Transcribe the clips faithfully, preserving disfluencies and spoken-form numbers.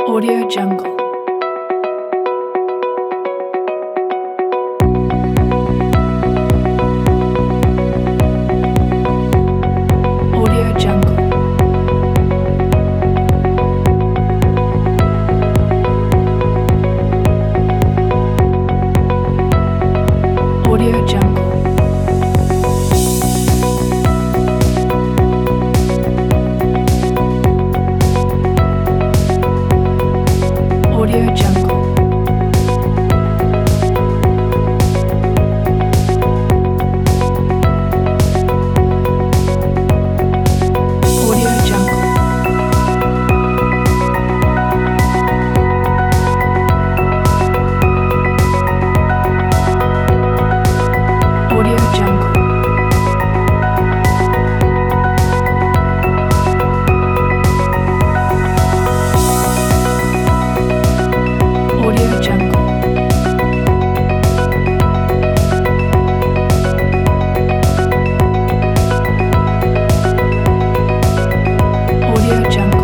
Audio Jungle. Audio Jungle. Audio Jungle. Audio Jungle. Audio Jungle. Audio Jungle. Audio Jungle. Audio Jungle.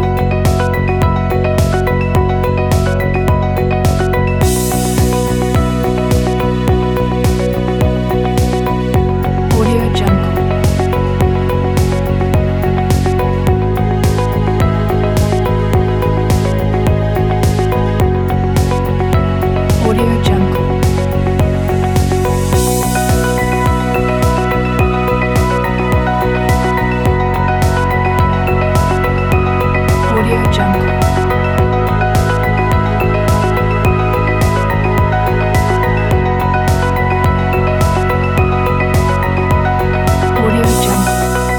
Audio Jungle. Audio Jungle. Audio Jungle. Audio Jungle.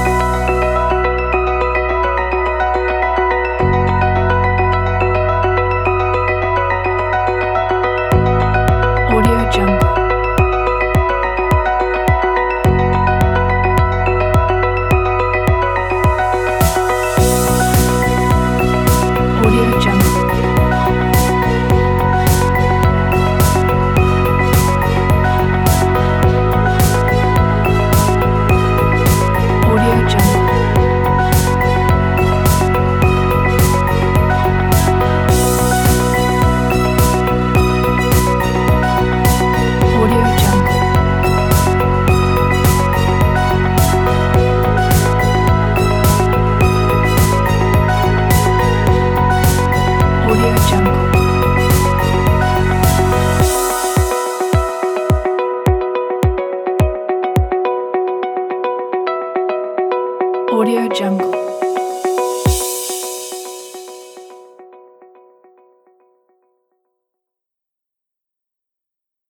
Audio Jungle. Audio Jungle. Audio Jungle. Audio Jungle. Audio Jungle. Audio Jungle.